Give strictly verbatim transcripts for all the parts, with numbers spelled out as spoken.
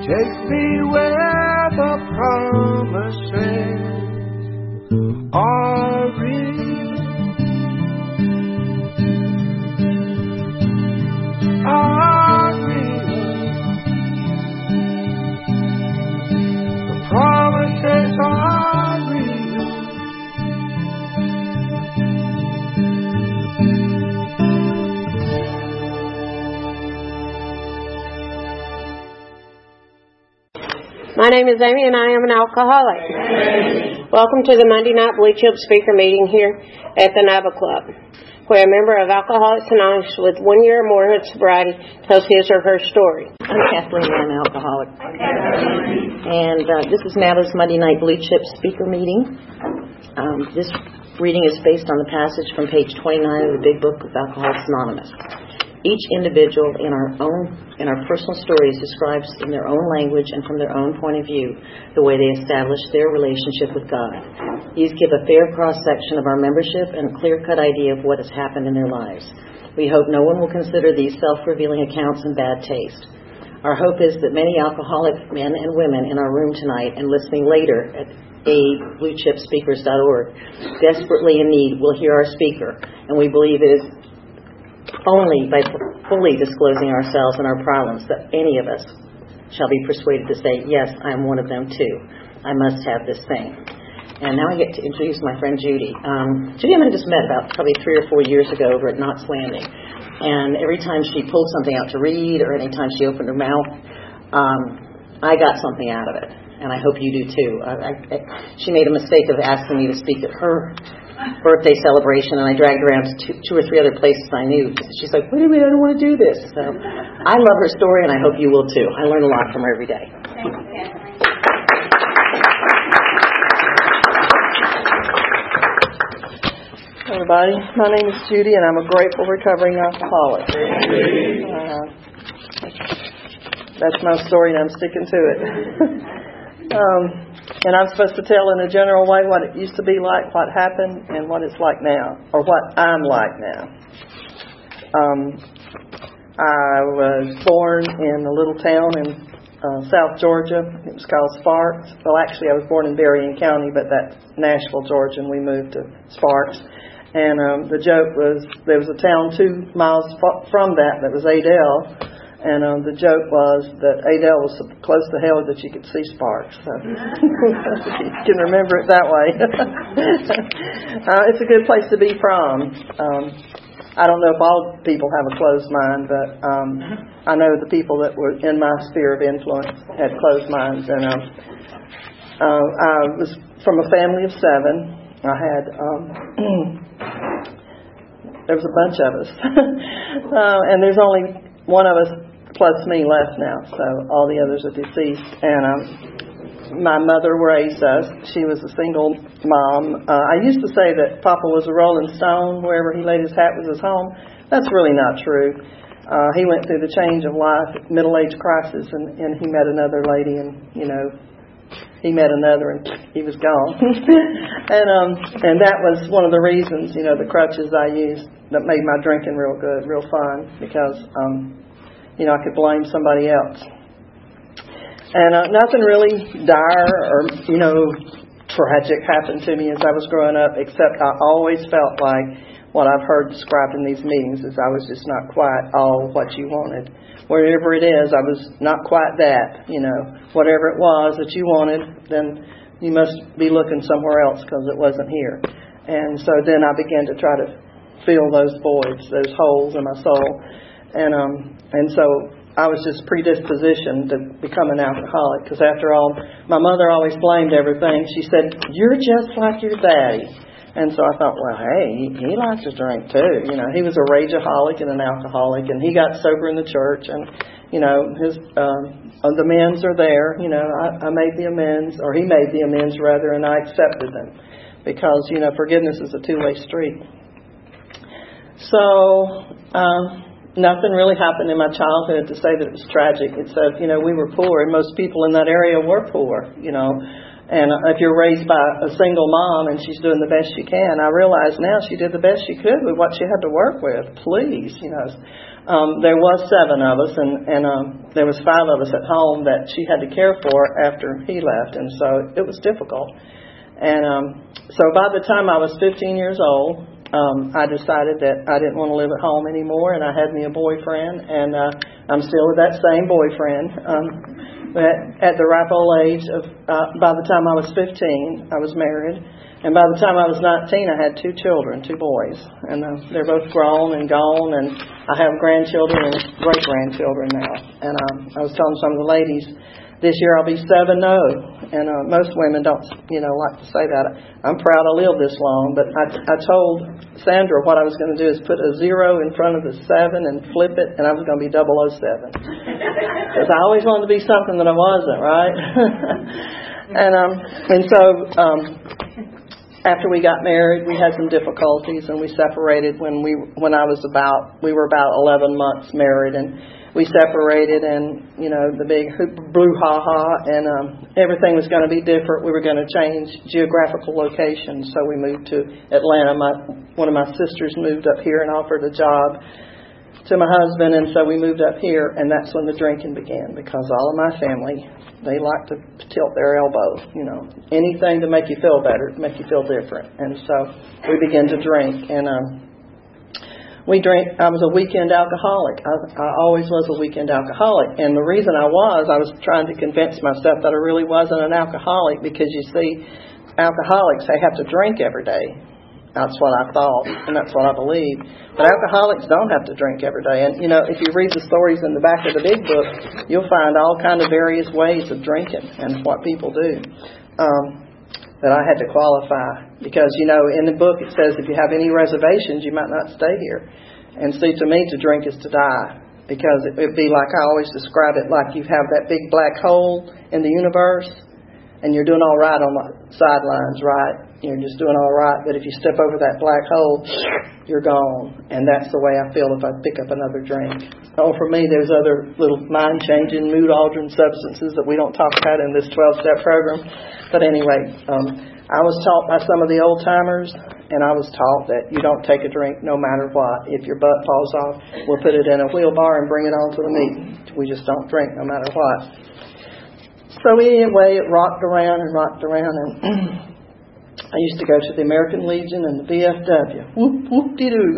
Take me where the promises are real, are real. The promises are real. My name is Amy, and I am an alcoholic. Amen. Welcome to the Monday night Blue Chip speaker meeting here at the Nava Club, where a member of Alcoholics Anonymous with one year or more of sobriety tells his or her story. I'm Kathleen, I'm an alcoholic. And uh, this is Nava's Monday night Blue Chip speaker meeting. Um, this reading is based on the passage from page twenty-nine of the Big Book of Alcoholics Anonymous. Each individual in our own, in our personal stories describes in their own language and from their own point of view the way they establish their relationship with God. These give a fair cross-section of our membership and a clear-cut idea of what has happened in their lives. We hope no one will consider these self-revealing accounts in bad taste. Our hope is that many alcoholic men and women in our room tonight and listening later at a blue chip speakers dot org desperately in need will hear our speaker, and we believe it is only by fully disclosing ourselves and our problems that any of us shall be persuaded to say, yes, I am one of them too. I must have this thing. And now I get to introduce my friend Judy. Um, Judy and I just met about probably three or four years ago over at Knott's Landing. And every time she pulled something out to read or any time she opened her mouth, um, I got something out of it. And I hope you do too. I, I, I, she made a mistake of asking me to speak at her birthday celebration, and I dragged her around to two, two or three other places I knew. She's like, wait a minute, I don't want to do this. So I love her story, and I hope you will too. I learn a lot from her every day. Hey everybody, my name is Judy, and I'm a grateful recovering alcoholic. Uh, that's my story, and I'm sticking to it. um, And I'm supposed to tell in a general way what it used to be like, what happened, and what it's like now, or what I'm like now. Um, I was born in a little town in uh, South Georgia. It was called Sparks. Well, actually, I was born in Berrien County, but that's Nashville, Georgia, and we moved to Sparks. And um, the joke was there was a town two miles from that that was Adel. And um, the joke was that Adel was so close to hell that you could see Sparks. So you can remember it that way. uh, it's a good place to be from. Um, I don't know if all people have a closed mind, but um, I know the people that were in my sphere of influence had closed minds. And um, uh, I was from a family of seven. I had, um, there was a bunch of us. uh, and there's only one of us plus me left now, so all the others are deceased. And um, my mother raised us. She was a single mom. Uh, I used to say that Papa was a rolling stone. Wherever he laid his hat was his home. That's really not true. Uh, he went through the change of life, middle-age crisis, and, and he met another lady, and, you know, he met another, and he was gone. and um, and that was one of the reasons, you know, the crutches I used that made my drinking real good, real fun, because um, you know, I could blame somebody else. And uh, nothing really dire or, you know, tragic happened to me as I was growing up, except I always felt like what I've heard described in these meetings is I was just not quite all what you wanted. Wherever it is, I was not quite that, you know. Whatever it was that you wanted, then you must be looking somewhere else because it wasn't here. And so then I began to try to fill those voids, those holes in my soul. And um, and so I was just predispositioned to become an alcoholic because after all, my mother always blamed everything. She said, "You're just like your daddy." And so I thought, well, hey, he, he likes to drink too. You know, he was a rageaholic and an alcoholic, and he got sober in the church. And you know, his um, the amends are there. You know, I, I made the amends, or he made the amends rather, and I accepted them because you know, forgiveness is a two-way street. So. Um, Nothing really happened in my childhood to say that it was tragic. It said, you know, we were poor, and most people in that area were poor, you know. And if you're raised by a single mom and she's doing the best she can, I realize now she did the best she could with what she had to work with. Please, you know. um, there was seven of us, and, and um, there was five of us at home that she had to care for after he left, and so it was difficult. And um, so by the time I was fifteen years old, um, I decided that I didn't want to live at home anymore, and I had me a boyfriend, and uh, I'm still with that same boyfriend. Um, but at the ripe old age of, uh, by the time I was fifteen, I was married. And by the time I was nineteen, I had two children, two boys. And uh, they're both grown and gone, and I have grandchildren and great-grandchildren now. And um, I was telling some of the ladies, this year I'll be seven no. And uh, most women don't, you know, like to say that. I'm proud I lived this long, but I, I told Sandra what I was going to do is put a zero in front of the seven and flip it, and I was going to be double oh seven. Because I always wanted to be something that I wasn't, right? and um, and so... Um, After we got married, we had some difficulties, and we separated when we when I was about we were about eleven months married, and we separated, and you know the big hoop brouhaha, and um, everything was going to be different. We were going to change geographical locations, so we moved to Atlanta. My one of my sisters moved up here and offered a job to my husband, and so we moved up here, and that's when the drinking began, because all of my family, they like to tilt their elbow, you know, anything to make you feel better, to make you feel different. And so we began to drink, and um, we drank. I was a weekend alcoholic. I, I always was a weekend alcoholic, and the reason I was, I was trying to convince myself that I really wasn't an alcoholic, because you see, alcoholics, they have to drink every day. That's what I thought, and that's what I believed. But alcoholics don't have to drink every day. And, you know, if you read the stories in the back of the big book, you'll find all kind of various ways of drinking and what people do. Um, that I had to qualify. Because, you know, in the book it says if you have any reservations, you might not stay here. And see, to me, to drink is to die. Because it would be like, I always describe it like you have that big black hole in the universe, and you're doing all right on the sidelines, right? You're just doing all right. But if you step over that black hole, you're gone. And that's the way I feel if I pick up another drink. Oh, for me, there's other little mind-changing, mood-altering substances that we don't talk about in this twelve-step program. But anyway, um, I was taught by some of the old-timers, and I was taught that you don't take a drink no matter what. If your butt falls off, we'll put it in a wheelbar and bring it on to the meeting. We just don't drink no matter what. So anyway, it rocked around and rocked around, and I used to go to the American Legion and the V F W. Whoop, whoop-de-doo.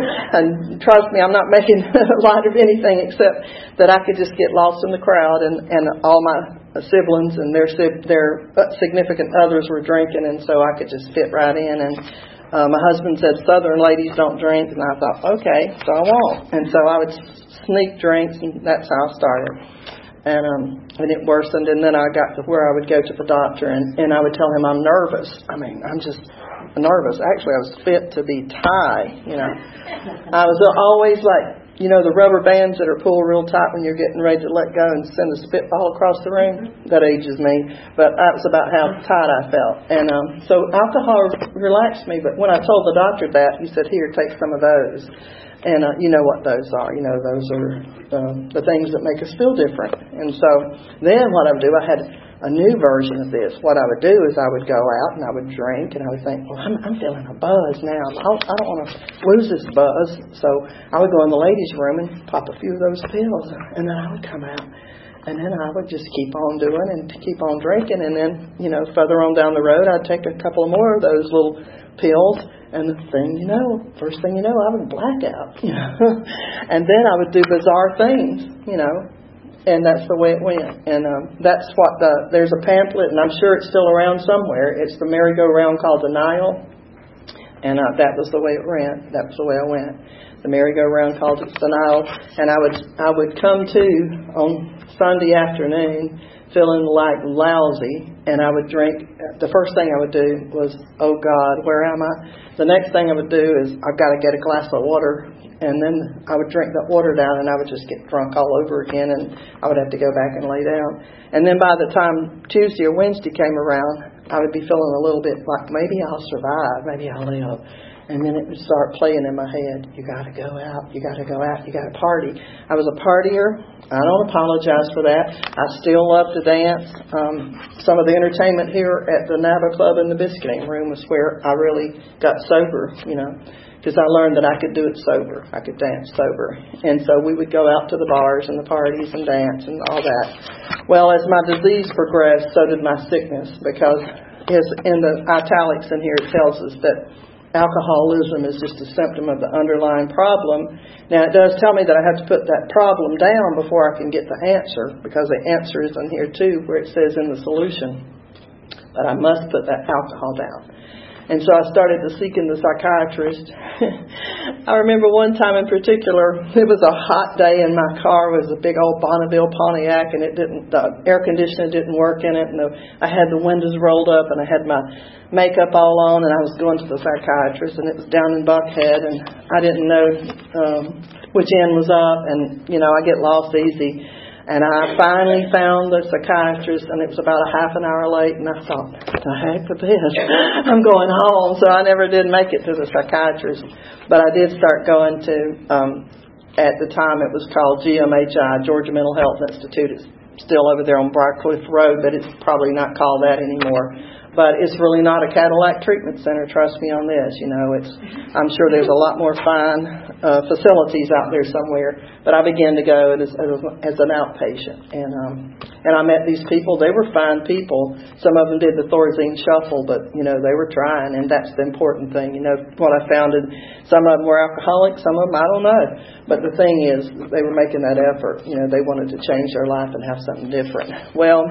And trust me, I'm not making light of anything except that I could just get lost in the crowd, and, and all my siblings and their their significant others were drinking, and so I could just fit right in. And uh, my husband said, Southern ladies don't drink, and I thought, okay, so I won't. And so I would sneak drinks, and that's how I started. And um, and it worsened, and then I got to where I would go to the doctor, and, and I would tell him I'm nervous. I mean, I'm just nervous. Actually, I was fit to be tied, you know. I was always like, you know, the rubber bands that are pulled real tight when you're getting ready to let go and send a spitball across the room. That ages me, but that was about how tight I felt. And um, so alcohol relaxed me, but when I told the doctor that, he said, here, take some of those. And uh, you know what those are. You know, those are um, the things that make us feel different. And so then what I would do, I had a new version of this. What I would do is I would go out and I would drink, and I would think, well, I'm, I'm feeling a buzz now. I don't, I don't want to lose this buzz. So I would go in the ladies' room and pop a few of those pills, and then I would come out. And then I would just keep on doing and keep on drinking. And then, you know, further on down the road, I'd take a couple more of those little pills. And the thing you know, first thing you know, I would black out. You know? And then I would do bizarre things, you know. And that's the way it went. And um, that's what the, there's a pamphlet, and I'm sure it's still around somewhere. It's the merry-go-round called Denial. And uh, that was the way it ran. That was the way I went. The merry-go-round called Denial. And I would, I would come to on Sunday afternoon feeling like lousy, and I would drink. The first thing I would do was, oh God, where am I? The next thing I would do is, I've got to get a glass of water, and then I would drink that water down, and I would just get drunk all over again, and I would have to go back and lay down. And then by the time Tuesday or Wednesday came around, I would be feeling a little bit like, maybe I'll survive, maybe I'll live. And then it would start playing in my head. You got to go out. You got to go out. You got to party. I was a partier. I don't apologize for that. I still love to dance. Um, some of the entertainment here at the Nava Club in the Biscuiting Room was where I really got sober, you know. because I learned that I could do it sober. I could dance sober. And so we would go out to the bars and the parties and dance and all that. Well, as my disease progressed, so did my sickness, because as in the italics in here it tells us that alcoholism is just a symptom of the underlying problem. Now, it does tell me that I have to put that problem down before I can get the answer, because the answer is in here too, where it says in the solution. But I must put that alcohol down. And so I started to seek in the psychiatrist. I remember one time in particular, it was a hot day and my car was a big old Bonneville Pontiac, and it didn't, the air conditioner didn't work in it, and the, I had the windows rolled up and I had my makeup all on, and I was going to the psychiatrist, and it was down in Buckhead, and I didn't know um, which end was up, and, you know, I get lost easy. And I finally found the psychiatrist, and it was about a half an hour late, and I thought, the heck with this, I'm going home. So I never did make it to the psychiatrist. But I did start going to, um, at the time it was called G M H I, Georgia Mental Health Institute. It's still over there on Briarcliff Road, but it's probably not called that anymore. But it's really not a Cadillac treatment center, trust me on this. You know, it's, I'm sure there's a lot more fine uh, facilities out there somewhere. But I began to go as, as, as an outpatient. And um, and I met these people. They were fine people. Some of them did the Thorazine shuffle, but, you know, they were trying. And that's the important thing. You know, what I found is some of them were alcoholics, some of them, I don't know. But the thing is, they were making that effort. You know, they wanted to change their life and have something different. Well,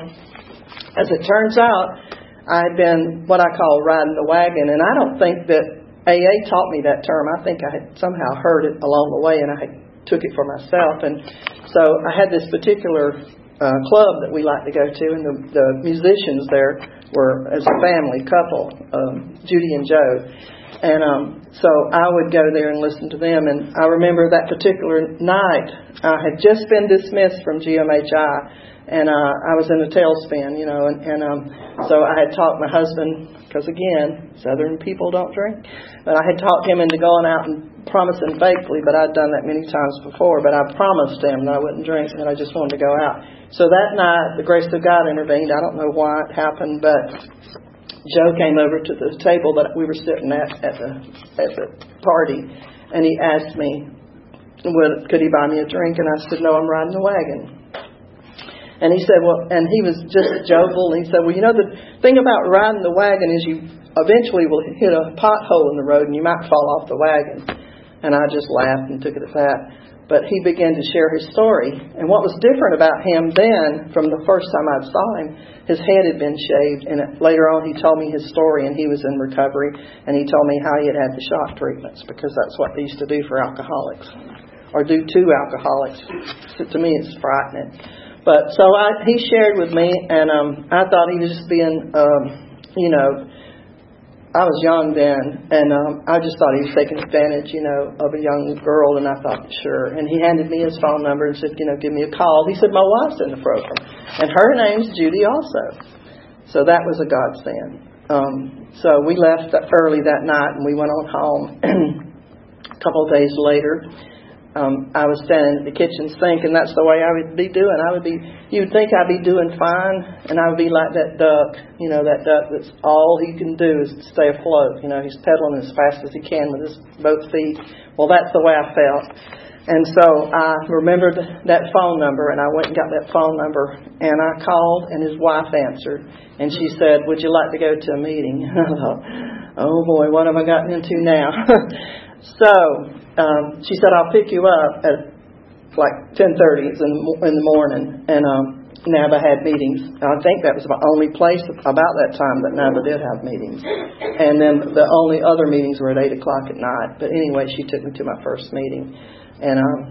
as it turns out, I'd been what I call riding the wagon, and I don't think that A A taught me that term. I think I had somehow heard it along the way, and I had, took it for myself. And so I had this particular uh, club that we like to go to, and the, the musicians there were, as a family couple, um, Judy and Joe. And um, so I would go there and listen to them. And I remember that particular night, I had just been dismissed from G M H I. And uh, I was in a tailspin, you know, and, and um, so I had talked my husband, because again, Southern people don't drink, but I had talked him into going out and promising faithfully, but I'd done that many times before, but I promised him that I wouldn't drink and that I just wanted to go out. So that night, the grace of God intervened. I don't know why it happened, but Joe came over to the table that we were sitting at at the, at the party, and he asked me, well, could he buy me a drink? And I said, no, I'm riding the wagon. And he said, well, and he was just jovial, and he said, well, you know, the thing about riding the wagon is you eventually will hit a pothole in the road and you might fall off the wagon. And I just laughed and took it at that. But he began to share his story. And what was different about him then, from the first time I saw him, his head had been shaved. And later on he told me his story, and he was in recovery. And he told me how he had had the shock treatments, because that's what they used to do for alcoholics, or do to alcoholics. So to me, it's frightening. But so I, he shared with me, and um, I thought he was just being, um, you know, I was young then, and um, I just thought he was taking advantage, you know, of a young girl, and I thought, sure. And he handed me his phone number and said, you know, give me a call. He said, my wife's in the program, and her name's Judy also. So that was a godsend. Um, so we left early that night, and we went on home. A couple of days later, Um, I was standing at the kitchen sink, and that's the way I would be doing. I would be, you'd think I'd be doing fine, and I would be like that duck, you know, that duck that's all he can do is stay afloat. You know, he's pedaling as fast as he can with his both feet. Well, that's the way I felt. And so I remembered that phone number, and I went and got that phone number, and I called, and his wife answered, and she said, would you like to go to a meeting? I thought, oh boy, what have I gotten into now? So um, she said, I'll pick you up at like ten thirty in the, in the morning. And um, NABA had meetings. I think that was the only place about that time that NABA did have meetings. And then the only other meetings were at eight o'clock at night. But anyway, she took me to my first meeting. And um,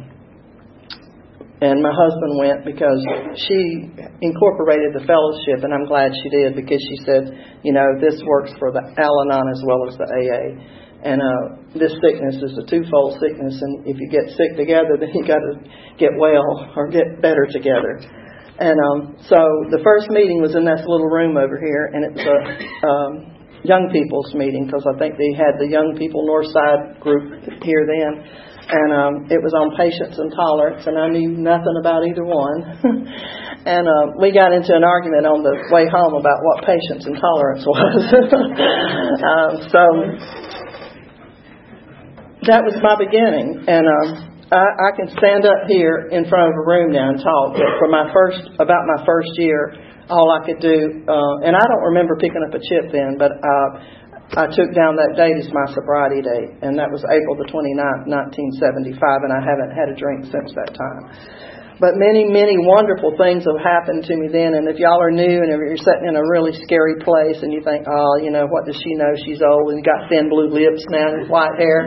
and my husband went because she incorporated the fellowship, and I'm glad she did, because she said, you know, this works for the Al-Anon as well as the A A. And uh, this sickness is a twofold sickness, and if you get sick together, then you got to get well or get better together. And um, so the first meeting was in this little room over here, and it was a um, young people's meeting, because I think they had the young people North Side group here then. And um, it was on patience and tolerance, and I knew nothing about either one. And uh, we got into an argument on the way home about what patience and tolerance was. um, so... that was my beginning. And um, I, I can stand up here in front of a room now and talk. But for my first, about my first year, all I could do, uh, and I don't remember picking up a chip then, but uh, I took down that date as my sobriety date, and that was April the twenty-ninth, nineteen seventy-five, and I haven't had a drink since that time. But many, many wonderful things have happened to me then, and if y'all are new and if you're sitting in a really scary place and you think, oh, you know, what does she know? She's old and got thin blue lips now and white hair.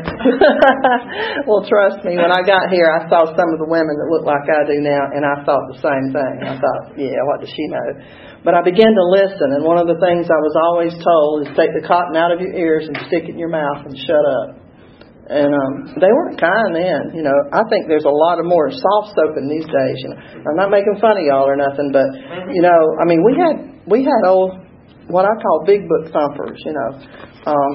Well, trust me, when I got here, I saw some of the women that look like I do now, and I thought the same thing. I thought, yeah, what does she know? But I began to listen, and one of the things I was always told is take the cotton out of your ears and stick it in your mouth and shut up. And um, they weren't kind then, you know. I think there's a lot of more soft soaping these days. You know, I'm not making fun of y'all or nothing, but you know, I mean, we had we had old what I call big book thumpers, you know, um,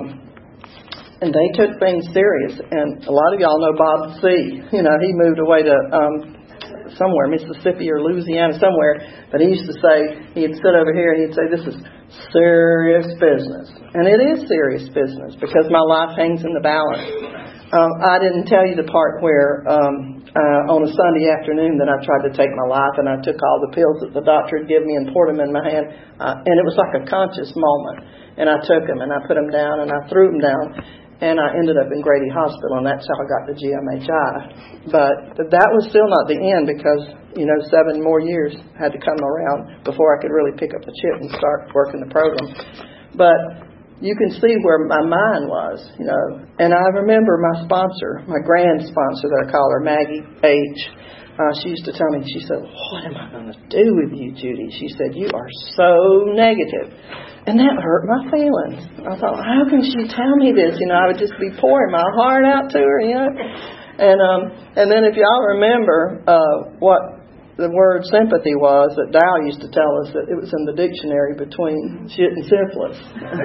and they took things serious. And a lot of y'all know Bob C. You know, he moved away to um, somewhere, Mississippi or Louisiana, somewhere. But he used to say, he'd sit over here and he'd say, "This is serious business," and it is serious business because my life hangs in the balance. Um, I didn't tell you the part where um, uh, on a Sunday afternoon that I tried to take my life, and I took all the pills that the doctor had given me and poured them in my hand, uh, and it was like a conscious moment. And I took them and I put them down and I threw them down, and I ended up in Grady Hospital, and that's how I got the G M H I. But that was still not the end because, you know, seven more years had to come around before I could really pick up a chip and start working the program. But you can see where my mind was, you know. And I remember my sponsor, my grand sponsor that I call her, Maggie H. Uh, she used to tell me, she said, "What am I going to do with you, Judy?" She said, "You are so negative." And that hurt my feelings. I thought, how can she tell me this? You know, I would just be pouring my heart out to her, you know. And um, and then if y'all remember uh, what the word sympathy was, that Dow used to tell us that it was in the dictionary between shit and syphilis.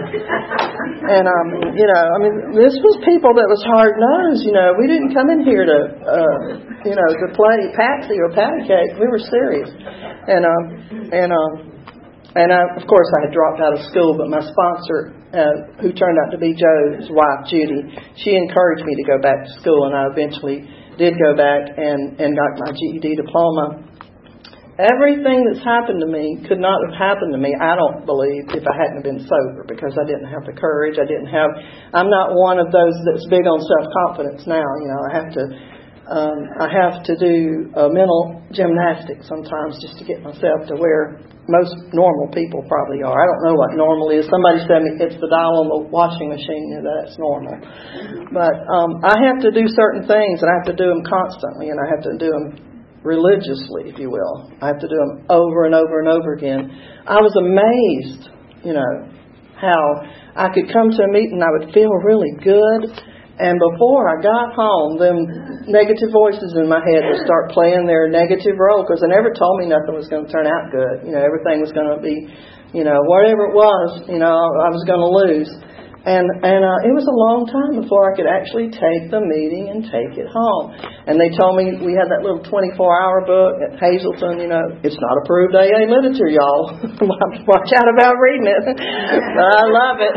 And, um, you know, I mean, this was people that was hard-nosed, you know. We didn't come in here to, uh, you know, to play patsy or patty cake. We were serious. And, um, and, um, and I, of course, I had dropped out of school, but my sponsor, uh, who turned out to be Joe's wife, Judy, she encouraged me to go back to school, and I eventually did go back and, and got my G E D diploma. Everything that's happened to me could not have happened to me, I don't believe, if I hadn't been sober, because I didn't have the courage. I didn't have, I'm not one of those that's big on self-confidence now. You know, I have to, um, I have to do uh, mental gymnastics sometimes just to get myself to where most normal people probably are. I don't know what normal is. Somebody said me it's the dial on the washing machine, and that's normal. But um, I have to do certain things, and I have to do them constantly, and I have to do them religiously, if you will. I have to do them over and over and over again. I was amazed, you know, how I could come to a meeting, I would feel really good, and before I got home, them negative voices in my head would start playing their negative role, because they never told me nothing was going to turn out good. You know, everything was going to be, you know, whatever it was, you know, I was going to lose. And and uh, it was a long time before I could actually take the meeting and take it home. And they told me we had that little twenty-four hour book at Hazleton, you know. It's not approved A A literature, y'all. Watch out about reading it. But I love it.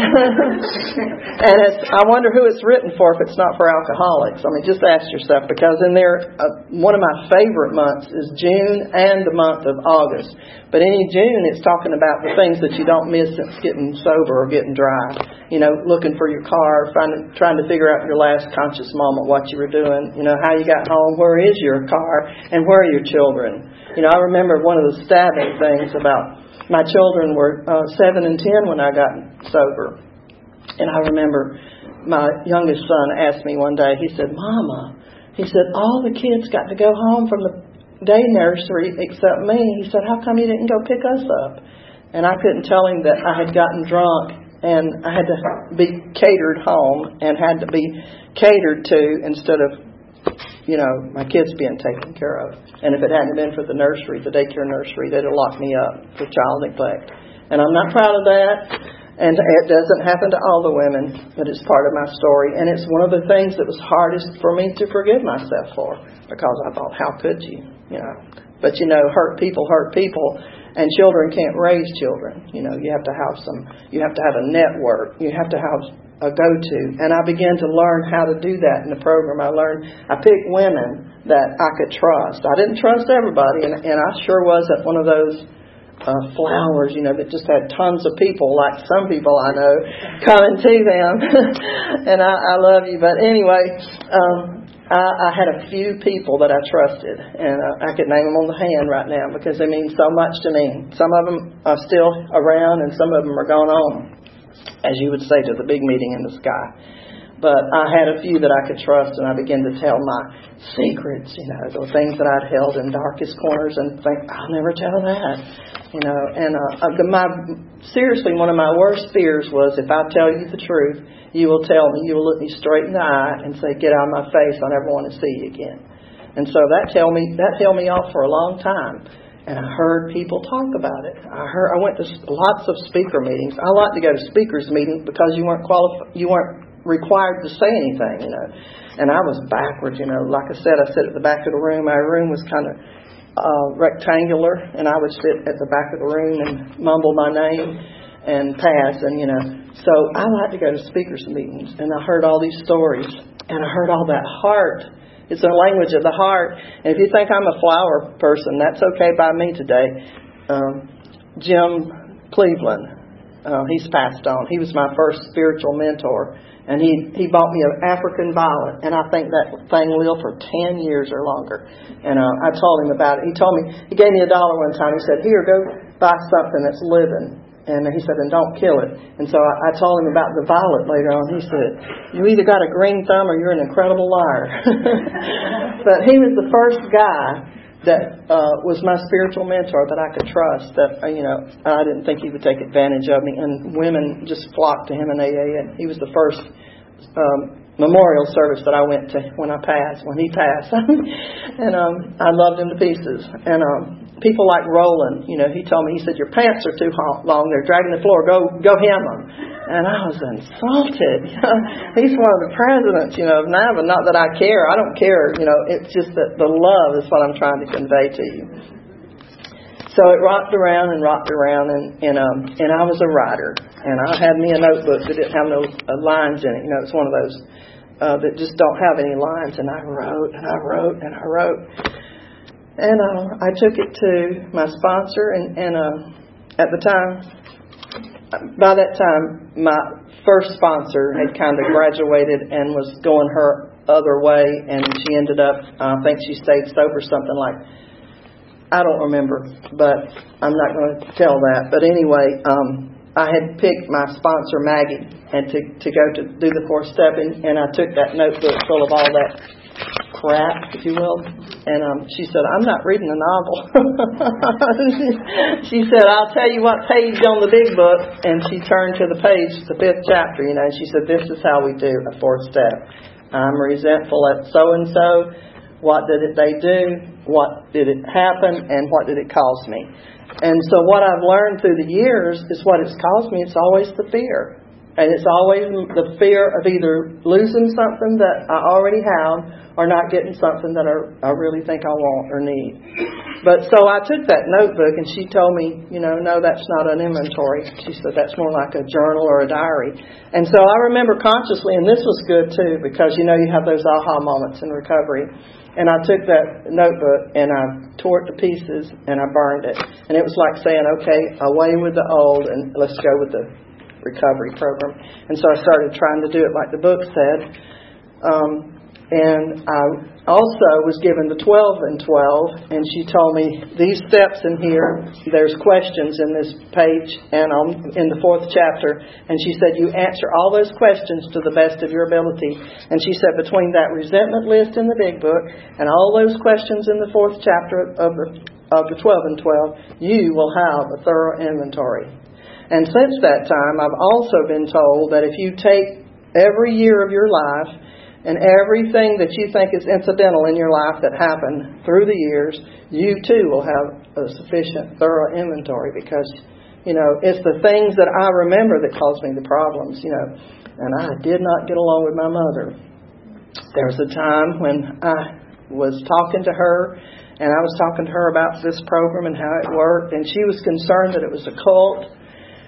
And it's, I wonder who it's written for if it's not for alcoholics. I mean, just ask yourself, because in there, uh, one of my favorite months is June and the month of August. But in June, it's talking about the things that you don't miss since getting sober or getting dry. You know, looking for your car, finding, trying to figure out your last conscious moment, what you were doing, you know, how you got home, where is your car, and where are your children. You know, I remember one of the stabbing things about my children were uh, seven and ten when I got sober. And I remember my youngest son asked me one day, he said, "Mama," he said, "all the kids got to go home from the day nursery except me." He said, "How come you didn't go pick us up?" And I couldn't tell him that I had gotten drunk and I had to be catered home and had to be catered to instead of, you know, my kids being taken care of. And if it hadn't been for the nursery, the daycare nursery, they'd have locked me up for child neglect. And I'm not proud of that. And it doesn't happen to all the women, but it's part of my story. And it's one of the things that was hardest for me to forgive myself for, because I thought, how could you, you know? But, you know, hurt people hurt people, and children can't raise children. You know, you have to have some, you have to have a network. You have to have a go-to. And I began to learn how to do that in the program. I learned, I picked women that I could trust. I didn't trust everybody, and, and I sure wasn't one of those uh, flowers, you know, that just had tons of people, like some people I know, coming to them. And I, I love you. But anyway, um, I, I had a few people that I trusted, and uh, I could name them on the hand right now because they mean so much to me. Some of them are still around, and some of them are gone on, as you would say to the big meeting in the sky. But I had a few that I could trust, and I began to tell my secrets, you know, the things that I'd held in darkest corners, and think, I'll never tell that, you know. And uh, the, my seriously, one of my worst fears was, if I tell you the truth, you will tell me, you will look me straight in the eye and say, get out of my face, I never want to see you again. And so that tell me that held me off for a long time. And I heard people talk about it. I heard I went to lots of speaker meetings. I like to go to speakers meetings because you weren't qualified, you weren't required to say anything, you know. And I was backwards, you know. Like I said, I sat at the back of the room. My room was kind of uh, rectangular, and I would sit at the back of the room and mumble my name and pass, and you know. So I like to go to speakers meetings, and I heard all these stories, and I heard all that heart. It's a language of the heart. And if you think I'm a flower person, that's okay by me today. Um, Jim Cleveland, uh, he's passed on. He was my first spiritual mentor. And he, he bought me an African violet, and I think that thing lived for ten years or longer. And uh, I told him about it. He told me, he gave me a dollar one time. He said, here, go buy something that's living. And he said, and don't kill it. And so I, I told him about the violet later on. He said, you either got a green thumb or you're an incredible liar. But he was the first guy that uh, was my spiritual mentor that I could trust. That, uh, you know, I didn't think he would take advantage of me. And women just flocked to him in A A. And he was the first um, memorial service that I went to when I passed, when he passed. And um, I loved him to pieces. And um, people like Roland, you know, he told me, he said, your pants are too long. They're dragging the floor. Go go hem them. And I was insulted. He's one of the presidents, you know, of NAVA. Not that I care. I don't care. You know, it's just that the love is what I'm trying to convey to you. So it rocked around and rocked around, and and um and I was a writer, and I had me a notebook that didn't have no uh, lines in it. You know, it's one of those uh, that just don't have any lines. And I wrote and I wrote and I wrote, and uh, I took it to my sponsor, and and uh, at the time. By that time, my first sponsor had kind of graduated and was going her other way, and she ended up, I think she stayed sober something like, I don't remember, but I'm not going to tell that. But anyway, um, I had picked my sponsor, Maggie, and to, to go to do the fourth stepping, and I took that notebook full of all that crap, if you will, and um, she said, I'm not reading a novel. She said, I'll tell you what page on the big book, and she turned to the page, the fifth chapter, you know, and she said, this is how we do a fourth step. I'm resentful at so-and-so. What did it, they do? What did it happen? And what did it cost me? And so what I've learned through the years is what it's caused me. It's always the fear. And it's always the fear of either losing something that I already have or not getting something that I, I really think I want or need. But so I took that notebook, and she told me, you know, no, that's not an inventory. She said that's more like a journal or a diary. And so I remember consciously, and this was good too, because, you know, you have those aha moments in recovery. And I took that notebook and I tore it to pieces and I burned it. And it was like saying, okay, away with the old and let's go with the recovery program. And so I started trying to do it like the book said. Um, and I also was given the twelve and twelve, and she told me these steps in here, there's questions in this page and on, in the fourth chapter. And she said, you answer all those questions to the best of your ability. And she said, between that resentment list in the big book and all those questions in the fourth chapter of the, of the twelve and twelve, you will have a thorough inventory. And since that time, I've also been told that if you take every year of your life and everything that you think is incidental in your life that happened through the years, you too will have a sufficient, thorough inventory, because, you know, it's the things that I remember that caused me the problems, you know. And I did not get along with my mother. There was a time when I was talking to her, and I was talking to her about this program and how it worked, and she was concerned that it was a cult.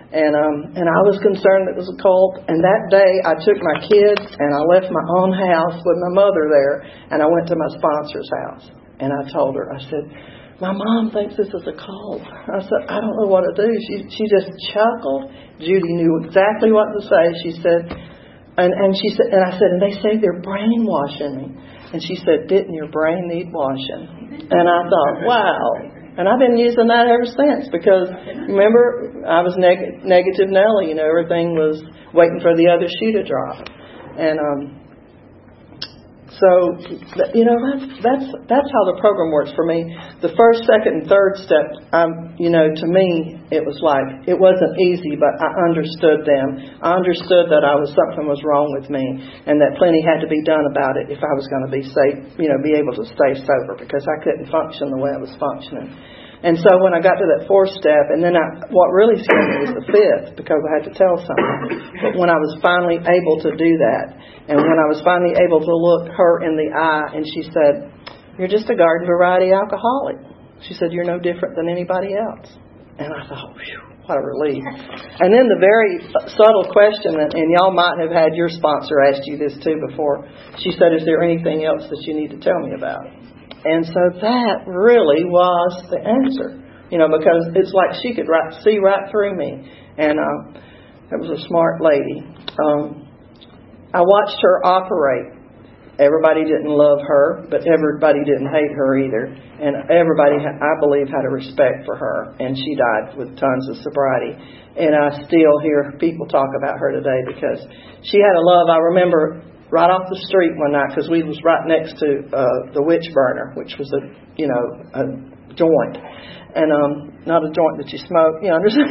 And um, and I was concerned it was a cult. And that day, I took my kids and I left my own house with my mother there, and I went to my sponsor's house. And I told her, I said, my mom thinks this is a cult. I said, I don't know what to do. She she just chuckled. Judy knew exactly what to say. She said, and and she said, and I said, and they say they're brainwashing me. And she said, didn't your brain need washing? And I thought, wow. And I've been using that ever since, because remember, I was neg- negative Nellie. You know, everything was waiting for the other shoe to drop. And um, so, you know, that's that's that's how the program works for me. The first, second, and third step, um, you know, to me, it was like, it wasn't easy, but I understood them. I understood that I was something was wrong with me, and that plenty had to be done about it if I was going to be safe, you know, be able to stay sober, because I couldn't function the way I was functioning. And so when I got to that fourth step, and then I, what really scared me was the fifth, because I had to tell someone. But when I was finally able to do that, and when I was finally able to look her in the eye, and she said, you're just a garden variety alcoholic. She said, you're no different than anybody else. And I thought, whew, what a relief. And then the very subtle question, and, and y'all might have had your sponsor ask you this too before, she said, is there anything else that you need to tell me about? And so that really was the answer, you know, because it's like she could right, see right through me. And uh, it was a smart lady. Um, I watched her operate. Everybody didn't love her, but everybody didn't hate her either. And everybody, I believe, had a respect for her. And she died with tons of sobriety. And I still hear people talk about her today, because she had a love. I remember right off the street one night, because we was right next to uh, the Witch Burner, which was a, you know, a joint. And um, not a joint that you smoke, you understand?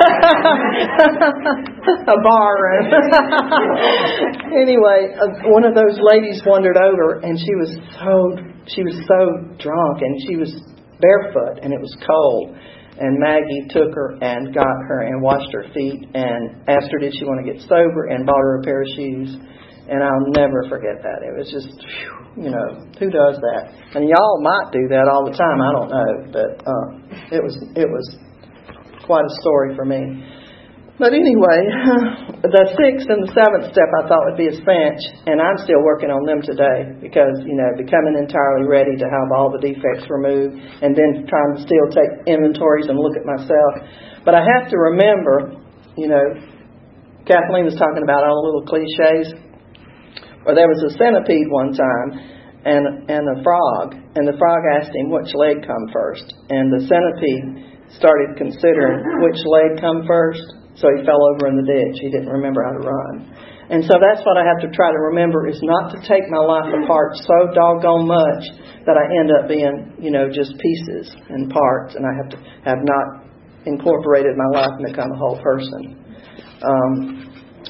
A bar room. Anyway, uh, one of those ladies wandered over, and she was so she was so drunk, and she was barefoot, and it was cold. And Maggie took her and got her and washed her feet and asked her did she want to get sober, and bought her a pair of shoes. And I'll never forget that. It was just, you know, who does that? And y'all might do that all the time. I don't know, but uh, it was it was quite a story for me. But anyway, the sixth and the seventh step I thought would be a cinch, and I'm still working on them today, because, you know, becoming entirely ready to have all the defects removed, and then trying to still take inventories and look at myself. But I have to remember, you know, Kathleen was talking about all the little cliches. Or there was a centipede one time, and and a frog, and the frog asked him which leg come first, and the centipede started considering which leg come first, so he fell over in the ditch. He didn't remember how to run. And so that's what I have to try to remember, is not to take my life apart so doggone much that I end up being, you know, just pieces and parts, and I have to have not incorporated my life and become a whole person. Um,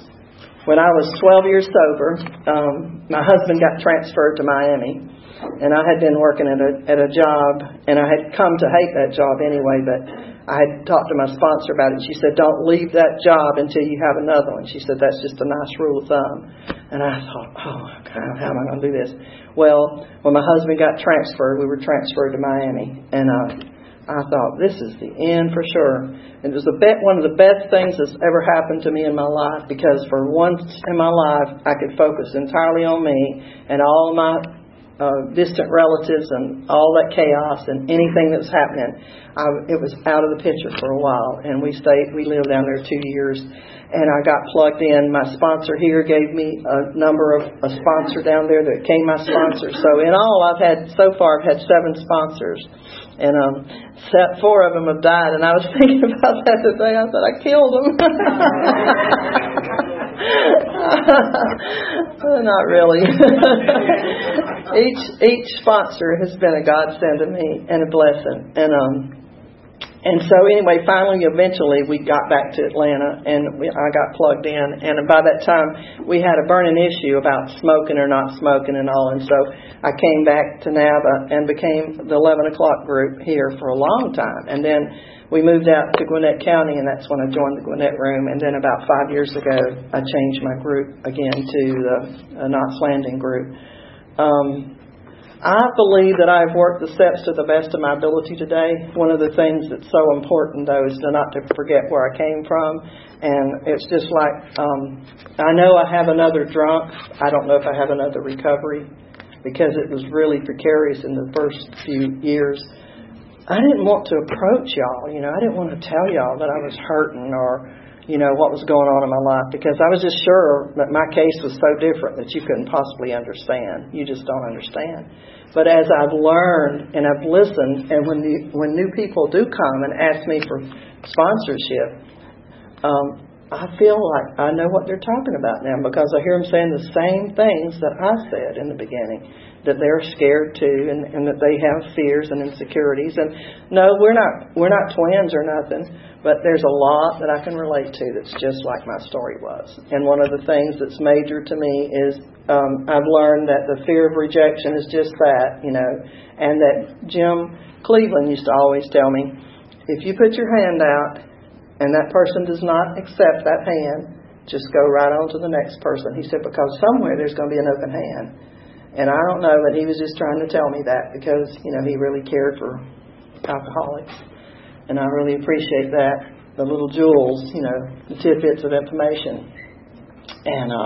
When I was twelve years sober, um, my husband got transferred to Miami, and I had been working at a at a job, and I had come to hate that job anyway, but I had talked to my sponsor about it. She said, don't leave that job until you have another one. She said, that's just a nice rule of thumb. And I thought, oh, God, how am I going to do this? Well, when my husband got transferred, we were transferred to Miami, and uh, I thought, this is the end for sure. And it was the be- one of the best things that's ever happened to me in my life, because for once in my life, I could focus entirely on me and all my uh, distant relatives and all that chaos and anything that was happening. I, it was out of the picture for a while, and we stayed, we lived down there two years, and I got plugged in. My sponsor here gave me a number of a sponsor down there that became my sponsor. So in all, I've had, so far, I've had seven sponsors. And um, four of them have died. And I was thinking about that today. I said, I killed them. Not really. each each sponsor has been a godsend to me and a blessing. And um, and so anyway, finally, eventually, we got back to Atlanta, and we, I got plugged in. And by that time, we had a burning issue about smoking or not smoking and all. And so I came back to NABA and became the eleven o'clock group here for a long time. And then we moved out to Gwinnett County, and that's when I joined the Gwinnett Room. And then about five years ago, I changed my group again to the uh, Knots Landing group. Um, I believe that I've worked the steps to the best of my ability today. One of the things that's so important, though, is to not to forget where I came from. And it's just like, um, I know I have another drunk. I don't know if I have another recovery, because it was really precarious in the first few years. I didn't want to approach y'all. You know, I didn't want to tell y'all that I was hurting or, you know, what was going on in my life, because I was just sure that my case was so different that you couldn't possibly understand. You just don't understand. But as I've learned and I've listened, and when the, when new people do come and ask me for sponsorship, um, I feel like I know what they're talking about now, because I hear them saying the same things that I said in the beginning, that they're scared too, and, and that they have fears and insecurities. And no, we're not we're not twins or nothing, but there's a lot that I can relate to that's just like my story was. And one of the things that's major to me is um, I've learned that the fear of rejection is just that, you know, and that Jim Cleveland used to always tell me, if you put your hand out and that person does not accept that hand, just go right on to the next person. He said, because somewhere there's going to be an open hand. And I don't know, but he was just trying to tell me that, because, you know, he really cared for alcoholics. And I really appreciate that, the little jewels, you know, the tidbits of information. And um,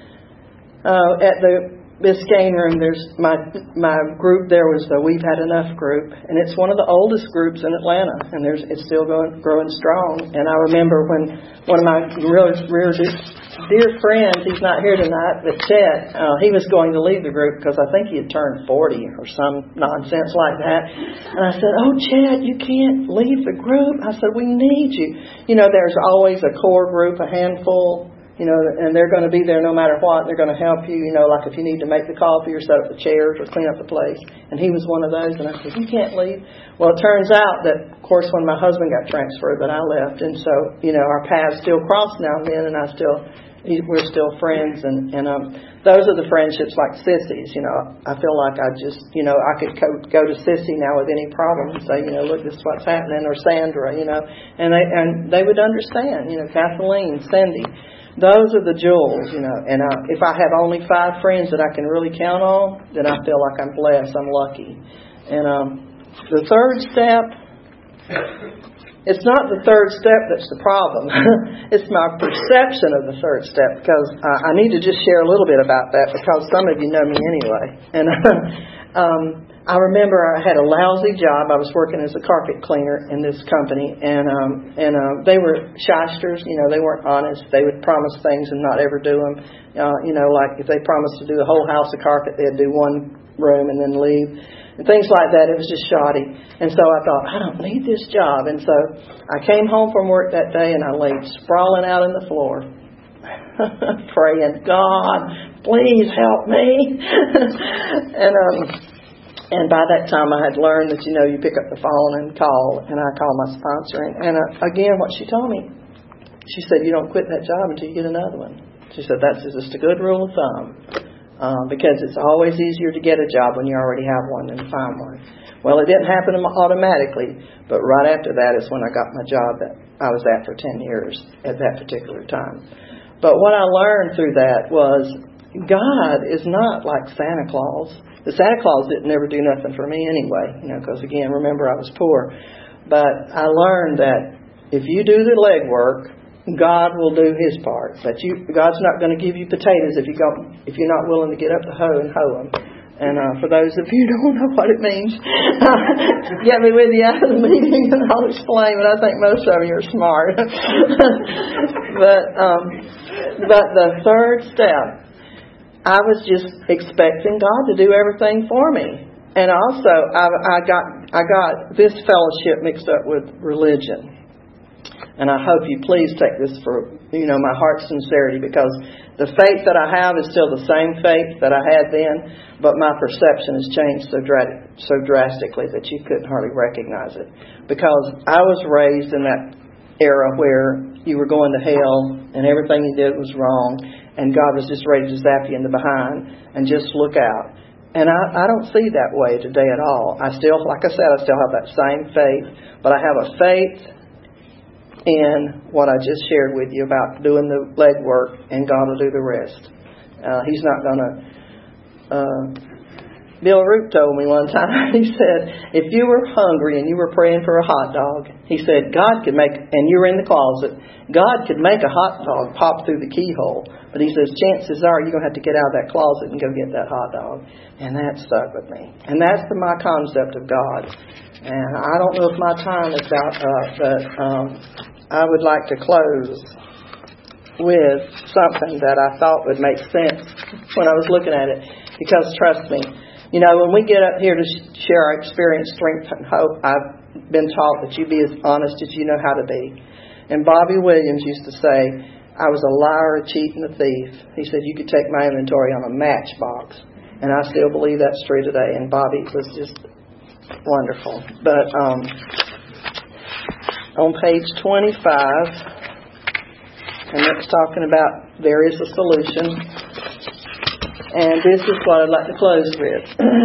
uh, at the Biscayne room, there's my my group there was the We've Had Enough group, and it's one of the oldest groups in Atlanta, and there's it's still going growing strong. And I remember when one of my real, real dear friends, he's not here tonight, but Chet, uh, he was going to leave the group because I think he had turned forty or some nonsense like that. And I said, oh, Chet, you can't leave the group. I said, we need you. You know, there's always a core group, a handful, you know, and they're going to be there no matter what. They're going to help you, you know, like if you need to make the coffee or set up the chairs or clean up the place. And he was one of those. And I said, you can't leave. Well, it turns out that, of course, when my husband got transferred, that I left. And so, you know, our paths still cross now and then, and I still, we're still friends. And, and um, those are the friendships like Sissy's. You know, I feel like I just, you know, I could go, go to Sissy now with any problem and say, you know, look, this is what's happening, or Sandra, you know, and they, and they would understand, you know, Kathleen, Cindy. Those are the jewels, you know, and uh, if I have only five friends that I can really count on, then I feel like I'm blessed, I'm lucky. And um, the third step, it's not the third step that's the problem. It's my perception of the third step, because uh, I need to just share a little bit about that, because some of you know me anyway. And um, I remember I had a lousy job. I was working as a carpet cleaner in this company, and um, and uh, they were shysters. You know, they weren't honest. They would promise things and not ever do them. Uh, you know, like if they promised to do the whole house of carpet, they'd do one room and then leave, and things like that. It was just shoddy. And so I thought, I don't need this job. And so I came home from work that day, and I laid sprawling out on the floor, praying, God, please help me. and um. And by that time, I had learned that, you know, you pick up the phone and call, and I call my sponsor. And, and uh, again, what she told me, she said, you don't quit that job until you get another one. She said, that's just a good rule of thumb, um, because it's always easier to get a job when you already have one than to find one. Well, it didn't happen automatically, but right after that is when I got my job that I was at for ten years at that particular time. But what I learned through that was God is not like Santa Claus. The Santa Claus didn't never do nothing for me anyway, you know, because, again, remember, I was poor. But I learned that if you do the legwork, God will do His part. That you, God's not going to give you potatoes if, you go, if you're not willing to get up the hoe and hoe them. And uh, for those of you who don't know what it means, get me with you out of the meeting and I'll explain, but I think most of you are smart. but, um, but the third step, I was just expecting God to do everything for me. And also, I, I got I got this fellowship mixed up with religion. And I hope you please take this for, you know, my heart's sincerity, because the faith that I have is still the same faith that I had then, but my perception has changed so, dra- so drastically that you couldn't hardly recognize it. Because I was raised in that era where you were going to hell and everything you did was wrong, and God was just ready to zap you in the behind and just look out. And I, I don't see that way today at all. I still, like I said, I still have that same faith, but I have a faith in what I just shared with you about doing the legwork, and God will do the rest. Uh, he's not going to uh, Bill Root told me one time, he said, if you were hungry and you were praying for a hot dog, he said, God could make, and you were in the closet, God could make a hot dog pop through the keyhole. But he says, chances are you're going to have to get out of that closet and go get that hot dog. And that stuck with me. And that's the, my concept of God. And I don't know if my time is about up, but um, I would like to close with something that I thought would make sense when I was looking at it. Because trust me, you know, when we get up here to share our experience, strength, and hope, I've been taught that you be as honest as you know how to be. And Bobby Williams used to say, I was a liar, a cheat, and a thief. He said, you could take my inventory on a matchbox. And I still believe that's true today. And Bobby was just wonderful. But um, on page twenty-five, and it's talking about there is a solution. And this is what I'd like to close with.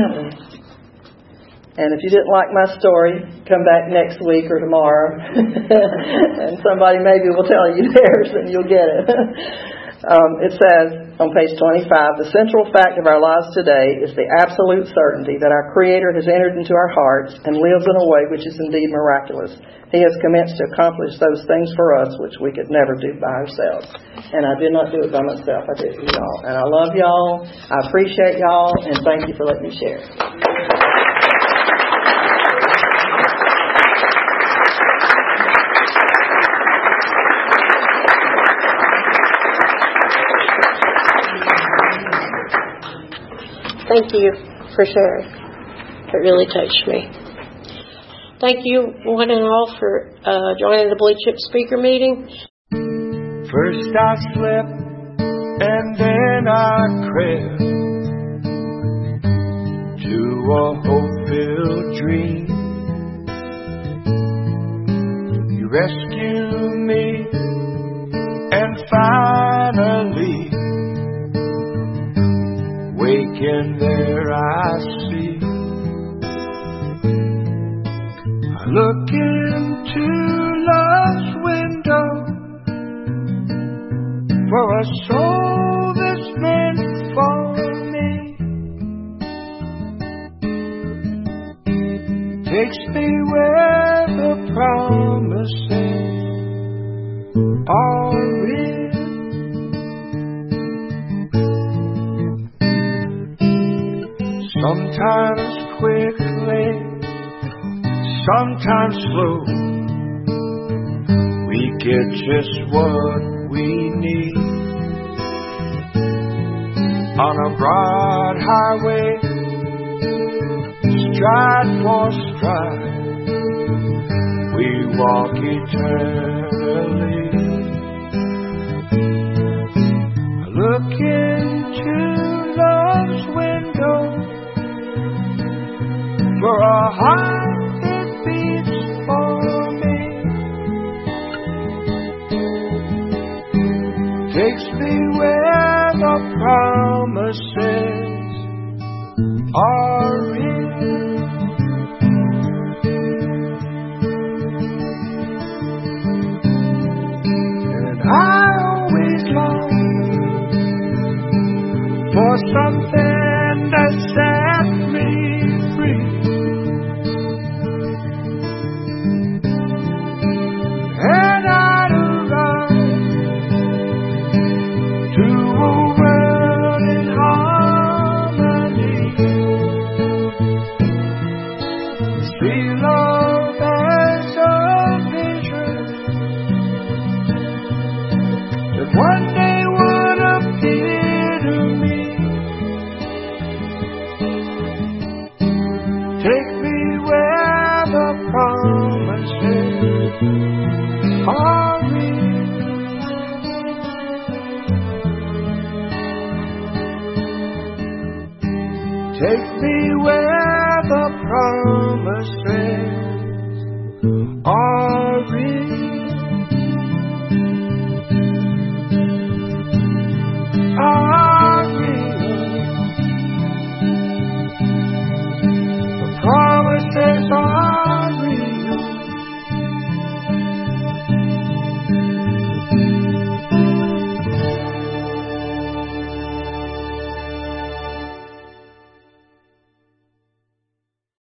And if you didn't like my story, come back next week or tomorrow. And somebody maybe will tell you theirs and you'll get it. Um, it says on page twenty-five, the central fact of our lives today is the absolute certainty that our Creator has entered into our hearts and lives in a way which is indeed miraculous. He has commenced to accomplish those things for us which we could never do by ourselves. And I did not do it by myself. I did it for y'all. And I love y'all. I appreciate y'all. And thank you for letting me share. Thank you for sharing. It really touched me. Thank you, one and all, for uh, joining the Blue Chip Speaker Meeting. First I slept and then I crept to a hope-filled dream. You rescued me and finally waking there I see. I look into love's window for a soul that's meant for me. Takes me where the promises are real. Sometimes quickly, sometimes slow, we get just what we need. On a broad highway, stride for stride, we walk eternally. I look into love's window for a heart that beats for me. Takes me where the promises are real. And I always long for something that set me free. And I'd run to a world in harmony. See love as a vision that one day would appear to me. Take me where the promises are real. Take me where the promises